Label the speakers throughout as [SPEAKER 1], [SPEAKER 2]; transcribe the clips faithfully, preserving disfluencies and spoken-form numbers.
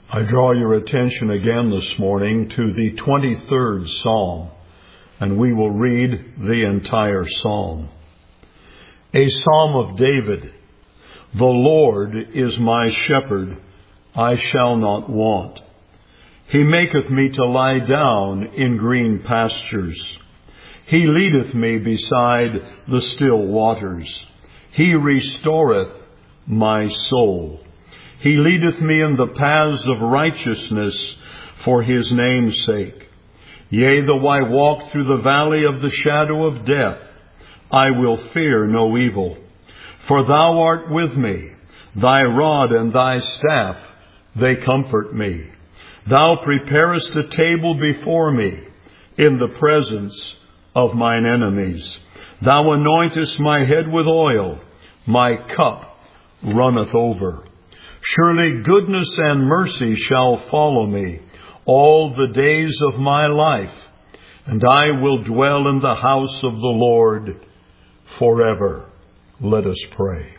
[SPEAKER 1] I draw your attention again this morning to the twenty-third Psalm, and we will read the entire Psalm. A Psalm of David. The Lord is my shepherd, I shall not want. He maketh me to lie down in green pastures. He leadeth me beside the still waters. He restoreth my soul. He leadeth me in the paths of righteousness for his name's sake. Yea, though I walk through the valley of the shadow of death, I will fear no evil. For thou art with me, thy rod and thy staff, they comfort me. Thou preparest a table before me in the presence of mine enemies. Thou anointest my head with oil, my cup runneth over. Surely goodness and mercy shall follow me all the days of my life, and I will dwell in the house of the Lord forever. Let us pray.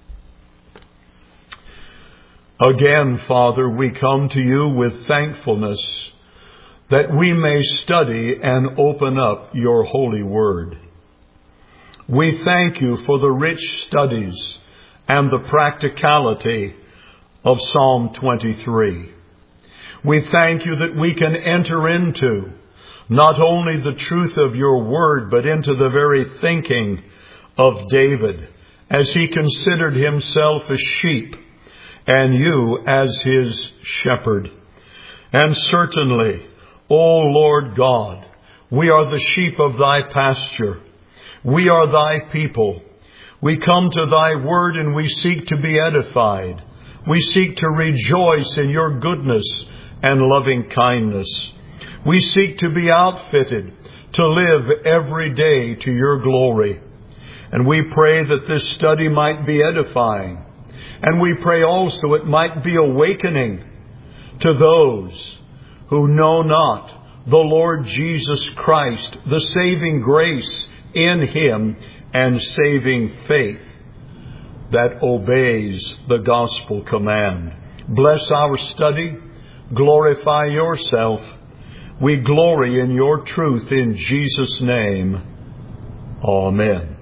[SPEAKER 1] Again, Father, we come to you with thankfulness that we may study and open up your holy word. We thank you for the rich studies and the practicality of Psalm twenty-three. We thank you that we can enter into not only the truth of your word, but into the very thinking of David as he considered himself a sheep and you as his shepherd. And certainly, O Lord God, we are the sheep of thy pasture. We are thy people. We come to thy word and we seek to be edified. We seek to rejoice in your goodness and loving kindness. We seek to be outfitted to live every day to your glory. And we pray that this study might be edifying. And we pray also it might be awakening to those who know not the Lord Jesus Christ, the saving grace in him and saving faith that obeys the gospel command. Bless our study. Glorify yourself. We glory in your truth in Jesus' name. Amen.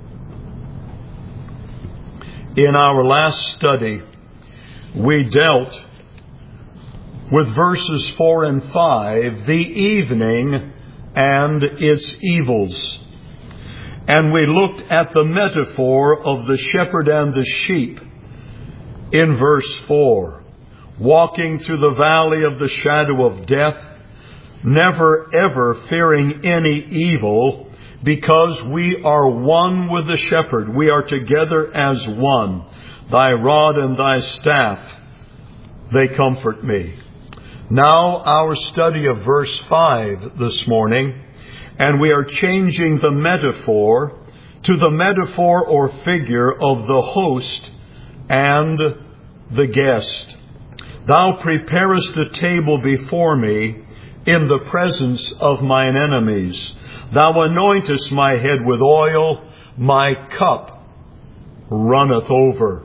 [SPEAKER 1] In our last study, we dealt with verses four and five, the evening and its evils. And we looked at the metaphor of the shepherd and the sheep in verse four. Walking through the valley of the shadow of death, never ever fearing any evil, because we are one with the shepherd. We are together as one. Thy rod and thy staff, they comfort me. Now our study of verse five this morning, and we are changing the metaphor to the metaphor or figure of the host and the guest. Thou preparest a table before me in the presence of mine enemies. Thou anointest my head with oil, my cup runneth over.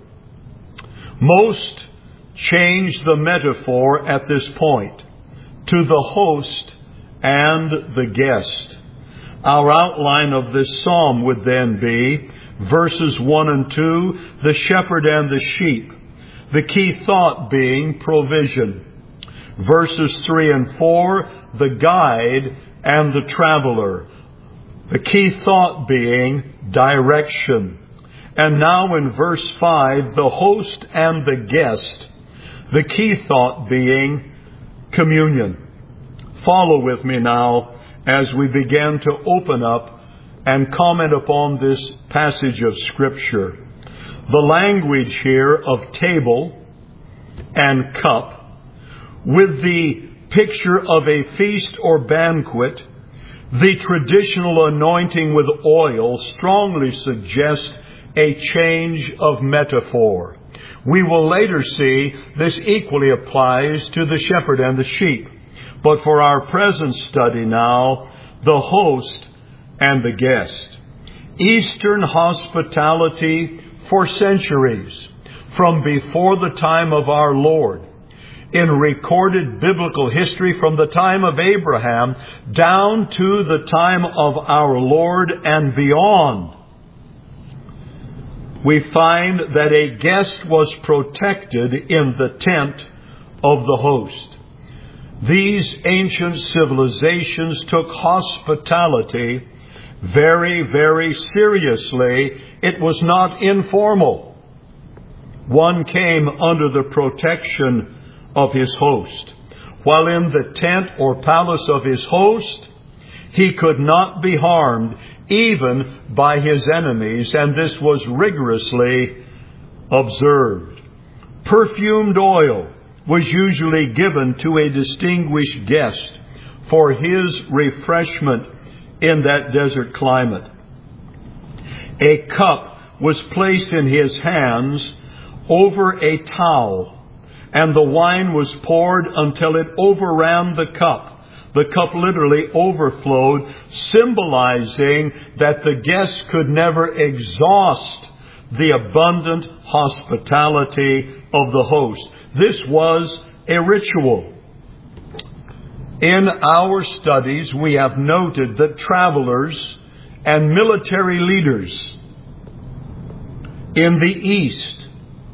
[SPEAKER 1] Most change the metaphor at this point to the host and the guest. Our outline of this psalm would then be verses one and two, the shepherd and the sheep. The key thought being provision. Verses three and four, the guide and the traveler. The key thought being direction. And now in verse five, the host and the guest. The key thought being communion. Follow with me now as we begin to open up and comment upon this passage of Scripture. The language here of table and cup, with the picture of a feast or banquet, the traditional anointing with oil strongly suggests a change of metaphor. We will later see this equally applies to the shepherd and the sheep. But for our present study now, the host and the guest. Eastern hospitality for centuries, from before the time of our Lord, in recorded biblical history from the time of Abraham down to the time of our Lord and beyond, we find that a guest was protected in the tent of the host. These ancient civilizations took hospitality very, very seriously. It was not informal. One came under the protection of his host. While in the tent or palace of his host, he could not be harmed even by his enemies, and this was rigorously observed. Perfumed oil was usually given to a distinguished guest for his refreshment in that desert climate. A cup was placed in his hands over a towel, and the wine was poured until it overran the cup. The cup literally overflowed, symbolizing that the guests could never exhaust the abundant hospitality of the host. This was a ritual. In our studies, we have noted that travelers and military leaders in the East,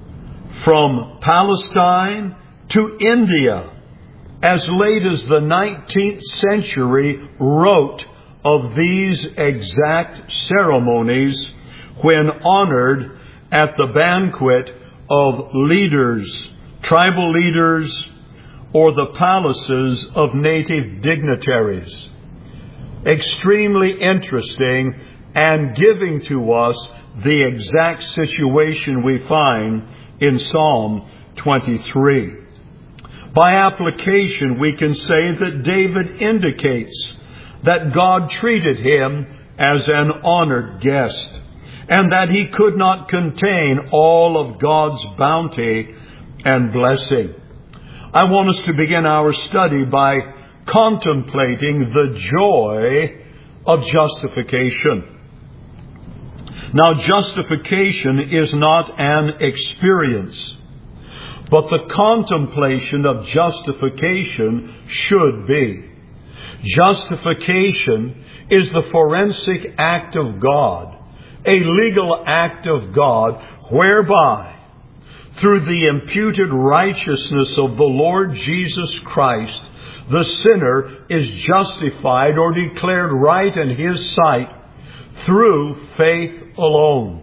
[SPEAKER 1] from Palestine to India, as late as the nineteenth century, wrote of these exact ceremonies when honored at the banquet of leaders, tribal leaders, or the palaces of native dignitaries. Extremely interesting and giving to us the exact situation we find in Psalm twenty-three. By application, we can say that David indicates that God treated him as an honored guest, and that he could not contain all of God's bounty and blessing. I want us to begin our study by contemplating the joy of justification. Now, justification is not an experience, but the contemplation of justification should be. Justification is the forensic act of God, a legal act of God, whereby through the imputed righteousness of the Lord Jesus Christ, the sinner is justified or declared right in His sight through faith alone.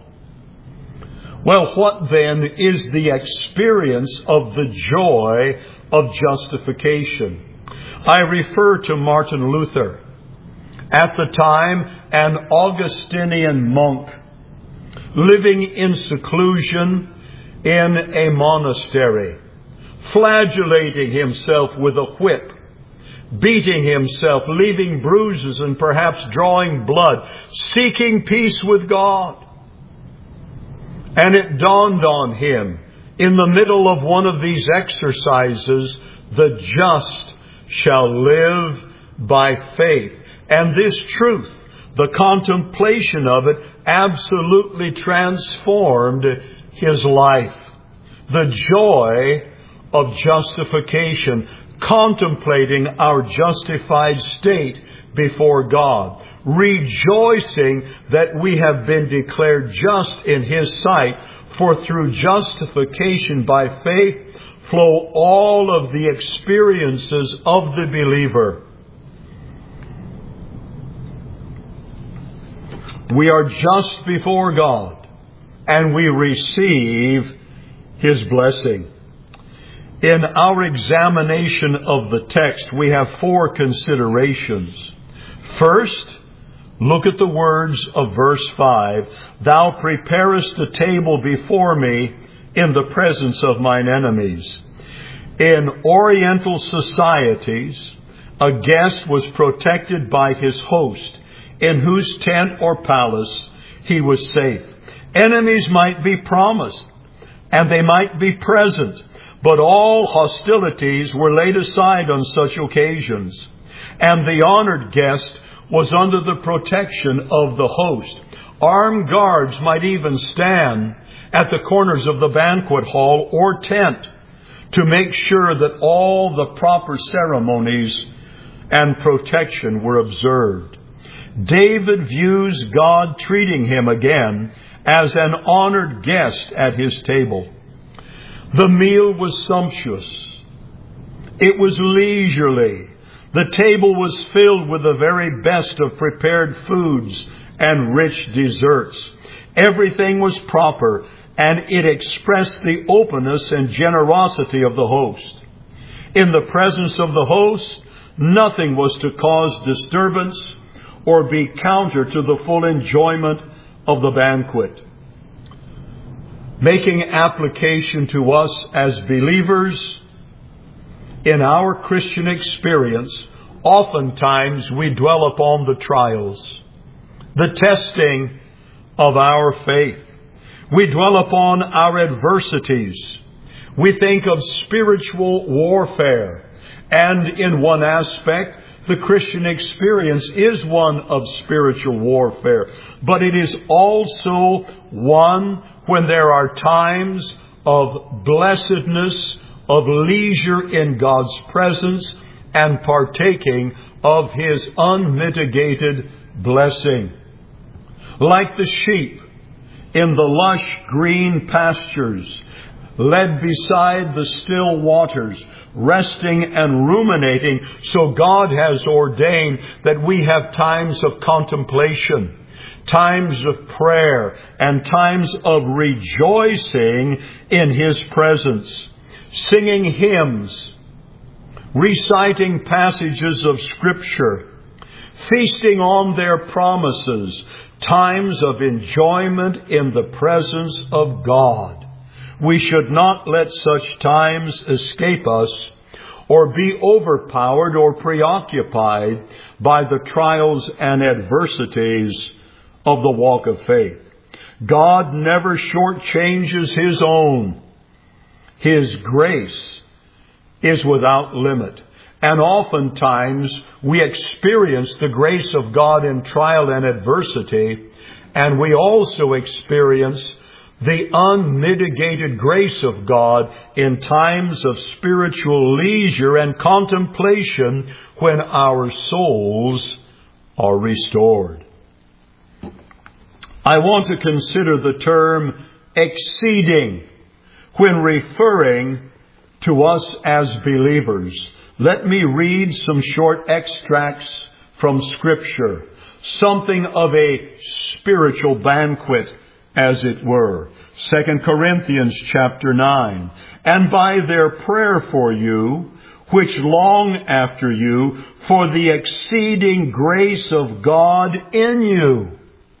[SPEAKER 1] Well, what then is the experience of the joy of justification? I refer to Martin Luther, at the time an Augustinian monk, living in seclusion in a monastery, flagellating himself with a whip, beating himself, leaving bruises and perhaps drawing blood, seeking peace with God. And it dawned on him, in the middle of one of these exercises, the just shall live by faith. And this truth, the contemplation of it, absolutely transformed his life. The joy of justification, contemplating our justified state before God, rejoicing that we have been declared just in His sight, for through justification by faith flow all of the experiences of the believer. We are just before God, and we receive His blessing. In our examination of the text, we have four considerations. First, look at the words of verse five. Thou preparest a table before me in the presence of mine enemies. In Oriental societies, a guest was protected by his host, in whose tent or palace he was safe. Enemies might be promised, and they might be present, but all hostilities were laid aside on such occasions, and the honored guest was under the protection of the host. Armed guards might even stand at the corners of the banquet hall or tent to make sure that all the proper ceremonies and protection were observed. David views God treating him again as an honored guest at his table. The meal was sumptuous. It was leisurely. The table was filled with the very best of prepared foods and rich desserts. Everything was proper, and it expressed the openness and generosity of the host. In the presence of the host, nothing was to cause disturbance or be counter to the full enjoyment of the banquet. Making application to us as believers, in our Christian experience, oftentimes we dwell upon the trials, the testing of our faith. We dwell upon our adversities. We think of spiritual warfare. And in one aspect, the Christian experience is one of spiritual warfare. But it is also one when there are times of blessedness, of leisure in God's presence, and partaking of His unmitigated blessing. Like the sheep in the lush green pastures, led beside the still waters, resting and ruminating, so God has ordained that we have times of contemplation, times of prayer, and times of rejoicing in His presence, singing hymns, reciting passages of Scripture, feasting on their promises, times of enjoyment in the presence of God. We should not let such times escape us or be overpowered or preoccupied by the trials and adversities of the walk of faith. God never shortchanges His own. His grace is without limit. And oftentimes we experience the grace of God in trial and adversity, and we also experience the unmitigated grace of God in times of spiritual leisure and contemplation when our souls are restored. I want to consider the term exceeding when referring to us as believers. Let me read some short extracts from Scripture, something of a spiritual banquet, as it were. Second Corinthians chapter nine. And by their prayer for you, which long after you, for the exceeding grace of God in you.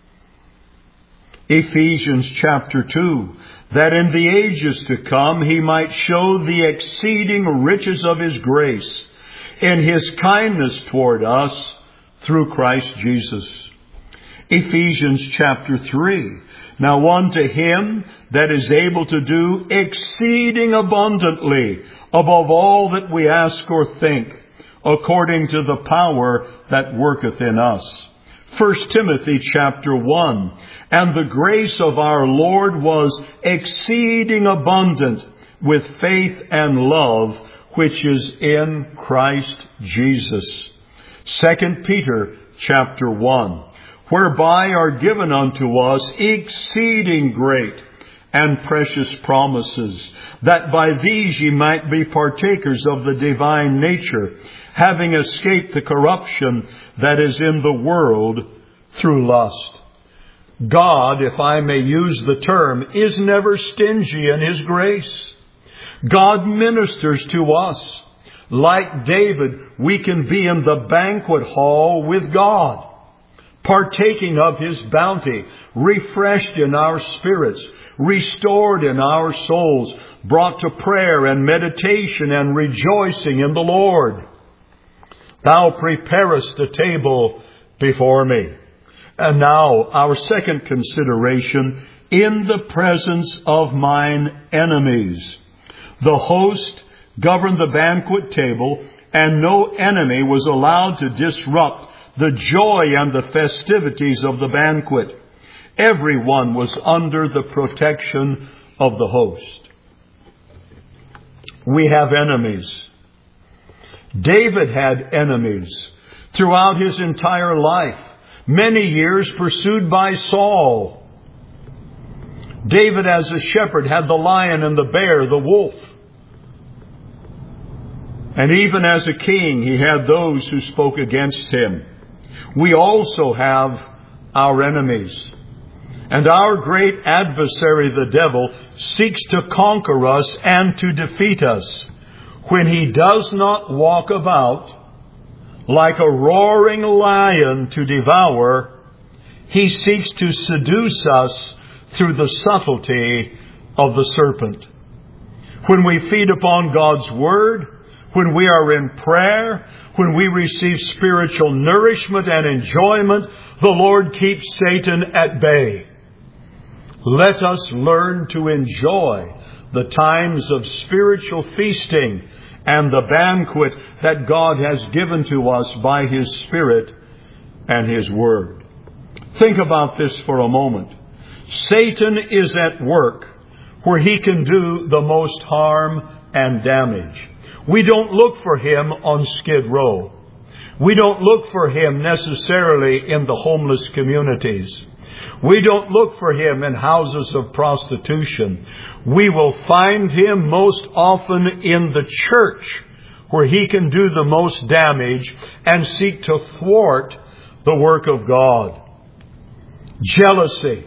[SPEAKER 1] Ephesians chapter two. That in the ages to come He might show the exceeding riches of His grace in His kindness toward us through Christ Jesus. Ephesians chapter three. Now unto Him that is able to do exceeding abundantly above all that we ask or think, according to the power that worketh in us. First Timothy chapter one. And the grace of our Lord was exceeding abundant with faith and love, which is in Christ Jesus. Second Peter chapter one. Whereby are given unto us exceeding great and precious promises, that by these ye might be partakers of the divine nature, having escaped the corruption that is in the world through lust. God, if I may use the term, is never stingy in His grace. God ministers to us. Like David, we can be in the banquet hall with God, partaking of His bounty, refreshed in our spirits, restored in our souls, brought to prayer and meditation and rejoicing in the Lord. Thou preparest a table before me. And now our second consideration, in the presence of mine enemies. The host governed the banquet table, and no enemy was allowed to disrupt the joy and the festivities of the banquet. Everyone was under the protection of the host. we have enemies. David had enemies throughout his entire life, many years pursued by Saul. David as a shepherd had the lion and the bear, the wolf. And even as a king, he had those who spoke against him. We also have our enemies. And our great adversary, the devil, seeks to conquer us and to defeat us. When he does not walk about like a roaring lion to devour, he seeks to seduce us through the subtlety of the serpent. When we feed upon God's Word, when we are in prayer, when we receive spiritual nourishment and enjoyment, the Lord keeps Satan at bay. Let us learn to enjoy the times of spiritual feasting and the banquet that God has given to us by His Spirit and His Word. Think about this for a moment. Satan is at work where he can do the most harm and damage. We don't look for him on Skid Row. We don't look for him necessarily in the homeless communities. We don't look for him in houses of prostitution. We will find him most often in the church, where he can do the most damage and seek to thwart the work of God. Jealousy,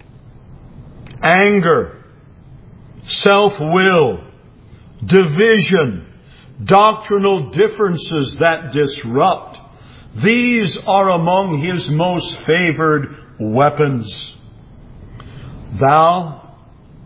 [SPEAKER 1] anger, self-will, division, doctrinal differences that disrupt. These are among his most favored weapons. Thou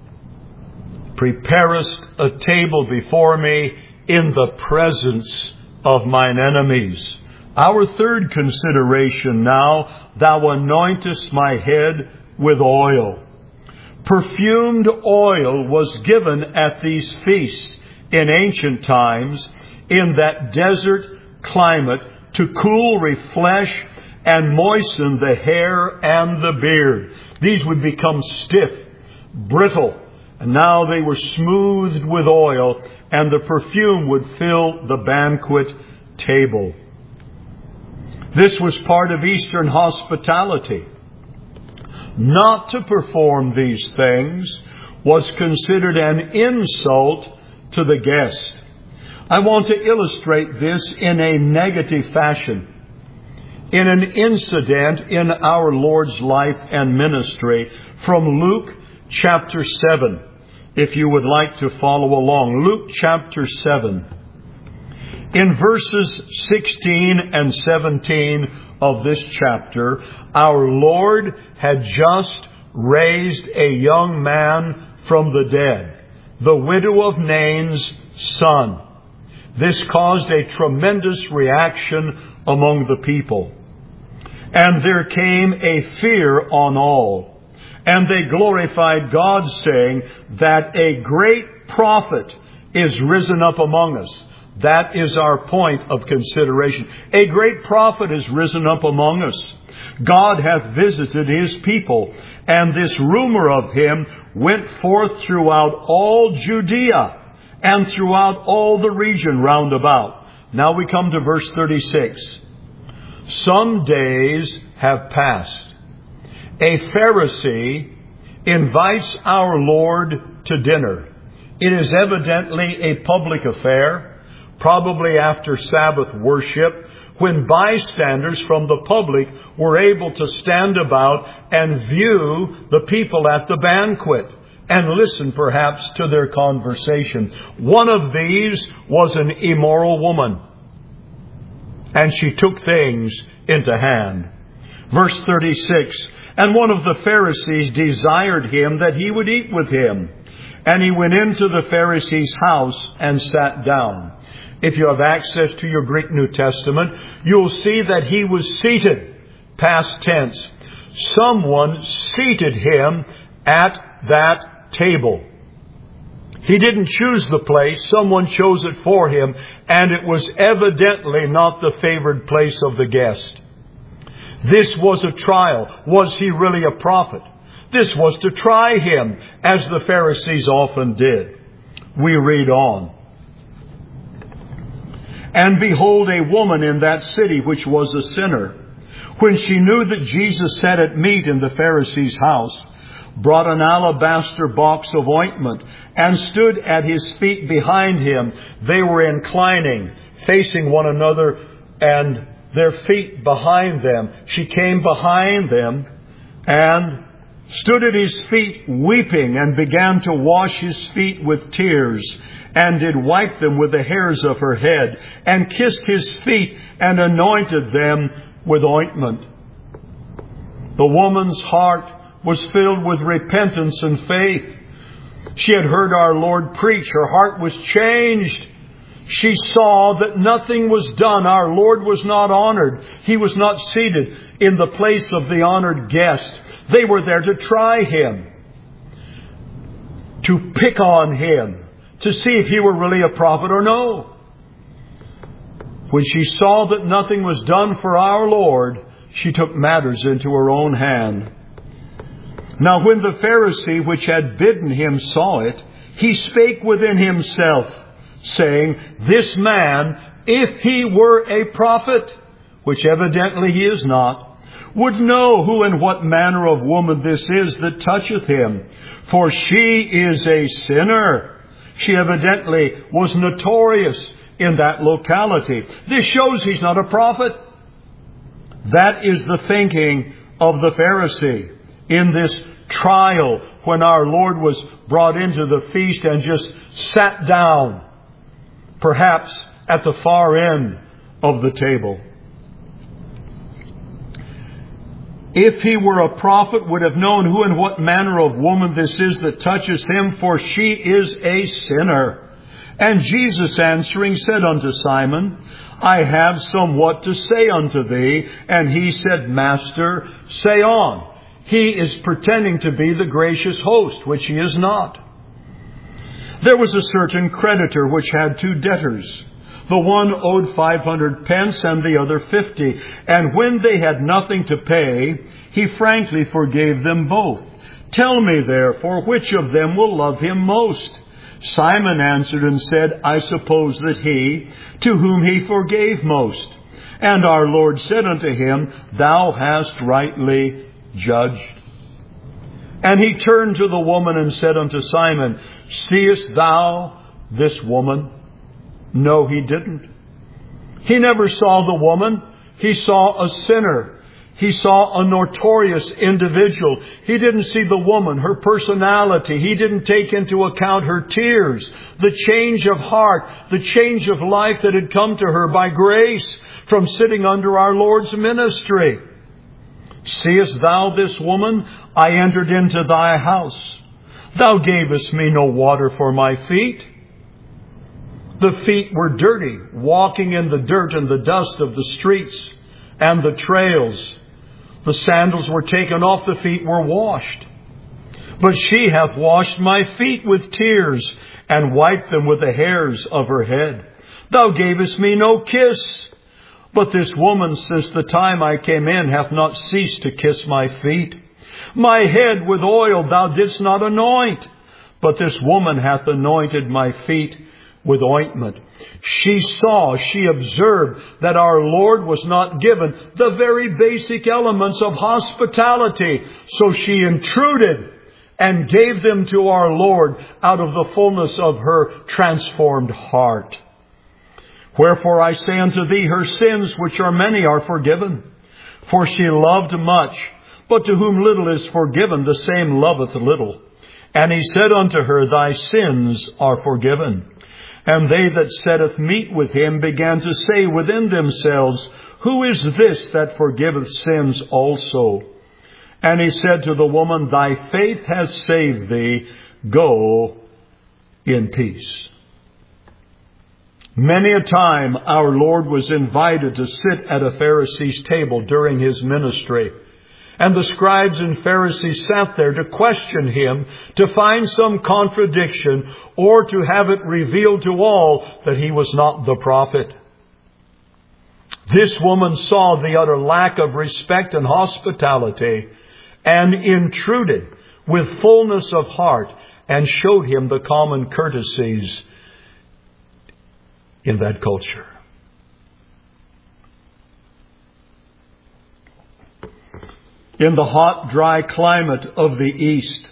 [SPEAKER 1] preparest a table before me in the presence of mine enemies. Our third consideration now, thou anointest my head with oil. Perfumed oil was given at these feasts in ancient times in that desert climate to cool, refresh, and moisten the hair and the beard. These would become stiff, brittle, and now they were smoothed with oil, and the perfume would fill the banquet table. This was part of Eastern hospitality. Not to perform these things was considered an insult to the guest. I want to illustrate this in a negative fashion. In an incident in our Lord's life and ministry from Luke chapter seven. If you would like to follow along. Luke chapter seven. In verses sixteen and seventeen of this chapter, our Lord had just raised a young man from the dead, the widow of Nain's son. This caused a tremendous reaction among the people. And there came a fear on all. And they glorified God, saying that a great prophet is risen up among us. That is our point of consideration. A great prophet is risen up among us. God hath visited His people, and this rumor of Him went forth throughout all Judea and throughout all the region round about. Now we come to verse thirty-six. Some days have passed. A Pharisee invites our Lord to dinner. It is evidently a public affair, probably after Sabbath worship, when bystanders from the public were able to stand about and view the people at the banquet and listen perhaps to their conversation. One of these was an immoral woman, and she took things into hand. Verse thirty-six, and one of the Pharisees desired him that he would eat with him. And he went into the Pharisee's house and sat down. If you have access to your Greek New Testament, you'll see that he was seated, past tense. Someone seated him at that table. He didn't choose the place. Someone chose it for him, and it was evidently not the favored place of the guest. This was a trial. Was he really a prophet? This was to try him, as the Pharisees often did. We read on. And behold, a woman in that city which was a sinner, when she knew that Jesus sat at meat in the Pharisee's house, brought an alabaster box of ointment, and stood at his feet behind him. They were inclining, facing one another, and their feet behind them. She came behind them and stood at his feet weeping, and began to wash his feet with tears, and did wipe them with the hairs of her head, and kissed his feet, and anointed them with ointment. The woman's heart was filled with repentance and faith. She had heard our Lord preach. Her heart was changed. She saw that nothing was done. Our Lord was not honored. He was not seated in the place of the honored guest. They were there to try Him, to pick on Him, to see if He were really a prophet or no. When she saw that nothing was done for our Lord, she took matters into her own hand. Now when the Pharisee which had bidden him saw it, he spake within himself, saying, This man, if he were a prophet, which evidently he is not, would know who and what manner of woman this is that toucheth him, for she is a sinner. She evidently was notorious in that locality. This shows he's not a prophet. That is the thinking of the Pharisee in this trial when our Lord was brought into the feast and just sat down, perhaps at the far end of the table. If he were a prophet, would have known who and what manner of woman this is that touches him, for she is a sinner. And Jesus answering said unto Simon, I have somewhat to say unto thee. And he said, Master, say on. He is pretending to be the gracious host, which he is not. There was a certain creditor which had two debtors. The one owed five hundred pence and the other fifty. And when they had nothing to pay, he frankly forgave them both. Tell me therefore, which of them will love him most? Simon answered and said, I suppose that he, to whom he forgave most. And our Lord said unto him, Thou hast rightly judged. And he turned to the woman and said unto Simon, Seest thou this woman? No, he didn't. He never saw the woman. He saw a sinner. He saw a notorious individual. He didn't see the woman, her personality. He didn't take into account her tears, the change of heart, the change of life that had come to her by grace from sitting under our Lord's ministry. Seest thou this woman? I entered into thy house. Thou gavest me no water for my feet. The feet were dirty, walking in the dirt and the dust of the streets and the trails. The sandals were taken off, the feet were washed. But she hath washed my feet with tears, and wiped them with the hairs of her head. Thou gavest me no kiss. But this woman, since the time I came in, hath not ceased to kiss my feet. My head with oil thou didst not anoint, but this woman hath anointed my feet with ointment. She saw, she observed that our Lord was not given the very basic elements of hospitality. So she intruded and gave them to our Lord out of the fullness of her transformed heart. Wherefore I say unto thee, her sins, which are many, are forgiven. For she loved much, but to whom little is forgiven, the same loveth little. And he said unto her, Thy sins are forgiven. And they that sat at meat with him began to say within themselves, Who is this that forgiveth sins also? And he said to the woman, Thy faith has saved thee. Go in peace. Many a time our Lord was invited to sit at a Pharisee's table during his ministry. And the scribes and Pharisees sat there to question him, to find some contradiction, or to have it revealed to all that he was not the prophet. This woman saw the utter lack of respect and hospitality, and intruded with fullness of heart, and showed him the common courtesies in that culture. in the hot, dry climate of the East,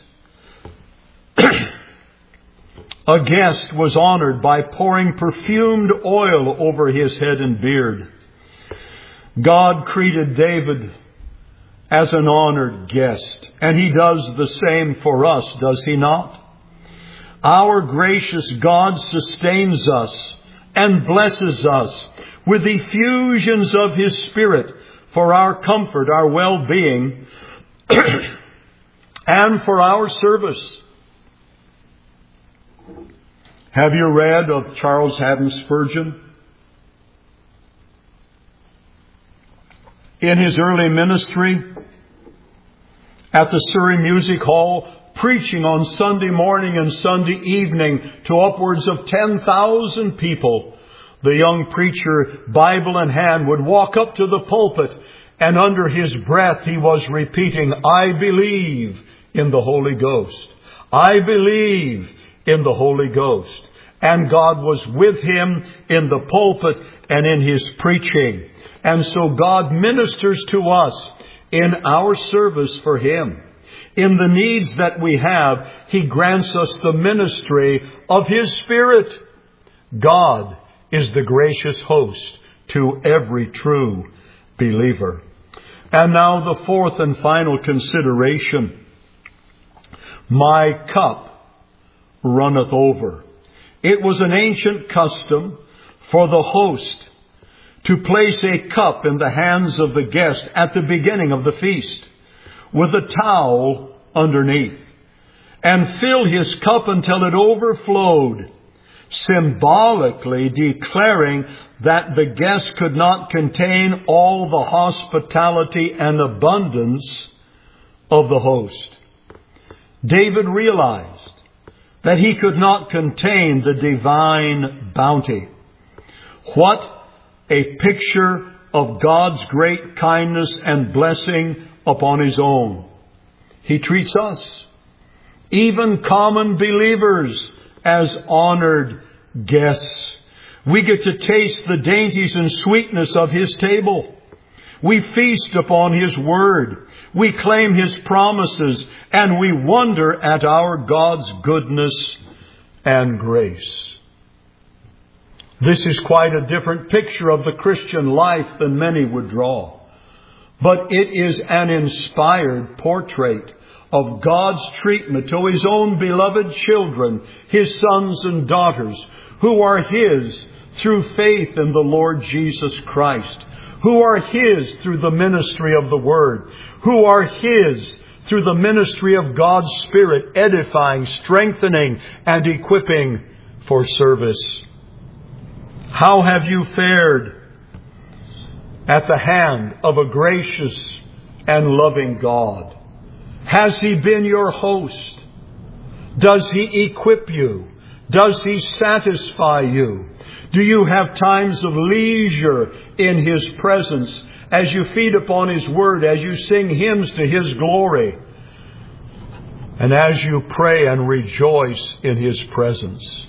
[SPEAKER 1] a guest was honored by pouring perfumed oil over his head and beard. God treated David as an honored guest, and He does the same for us, does He not? Our gracious God sustains us and blesses us with effusions of His Spirit for our comfort, our well-being, and for our service. Have you read of Charles Haddon Spurgeon? In his early ministry at the Surrey Music Hall, preaching on Sunday morning and Sunday evening to upwards of ten thousand people, the young preacher, Bible in hand, would walk up to the pulpit, and under his breath he was repeating, "I believe in the Holy Ghost. I believe in the Holy Ghost." And God was with him in the pulpit and in his preaching. And so God ministers to us in our service for Him. In the needs that we have, He grants us the ministry of His Spirit. God is the gracious host to every true believer. And now the fourth and final consideration. My cup runneth over. It was an ancient custom for the host to place a cup in the hands of the guest at the beginning of the feast with a towel underneath, and fill his cup until it overflowed, symbolically declaring that the guest could not contain all the hospitality and abundance of the host. David realized that he could not contain the divine bounty. What a picture of God's great kindness and blessing upon His own. He treats us, even common believers, as honored guests. We get to taste the dainties and sweetness of His table. We feast upon His Word. We claim His promises, and we wonder at our God's goodness and grace. This is quite a different picture of the Christian life than many would draw. But it is an inspired portrait of God's treatment to His own beloved children, His sons and daughters, who are His through faith in the Lord Jesus Christ, who are His through the ministry of the Word, who are His through the ministry of God's Spirit, edifying, strengthening, and equipping for service. How have you fared at the hand of a gracious and loving God? Has He been your host? Does He equip you? Does He satisfy you? Do you have times of leisure in His presence as you feed upon His Word, as you sing hymns to His glory, and as you pray and rejoice in His presence?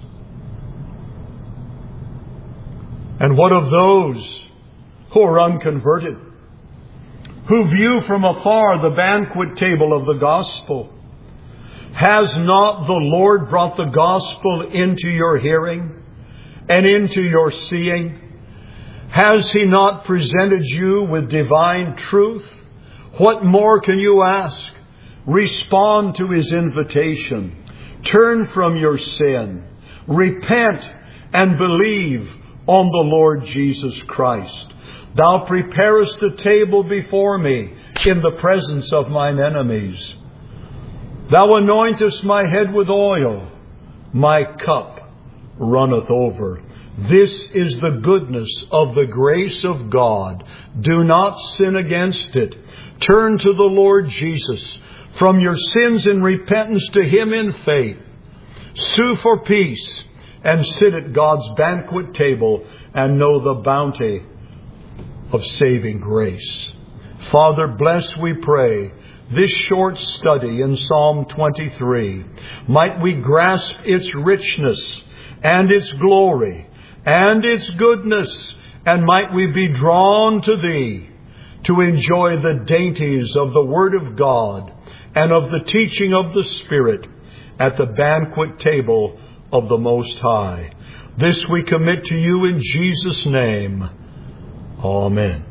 [SPEAKER 1] And what of those who are unconverted, who view from afar the banquet table of the gospel? Has not the Lord brought the gospel into your hearing and into your seeing? Has He not presented you with divine truth? What more can you ask? Respond to His invitation. Turn from your sin. Repent and believe on the Lord Jesus Christ. Thou preparest a table before me in the presence of mine enemies. Thou anointest my head with oil. My cup runneth over. This is the goodness of the grace of God. Do not sin against it. Turn to the Lord Jesus from your sins in repentance to Him in faith. Sue for peace and sit at God's banquet table and know the bounty of saving grace. Father, bless, we pray, this short study in Psalm twenty-three. Might we grasp its richness and its glory and its goodness, and might we be drawn to Thee to enjoy the dainties of the Word of God and of the teaching of the Spirit at the banquet table of the Most High. This we commit to you in Jesus' name. Amen.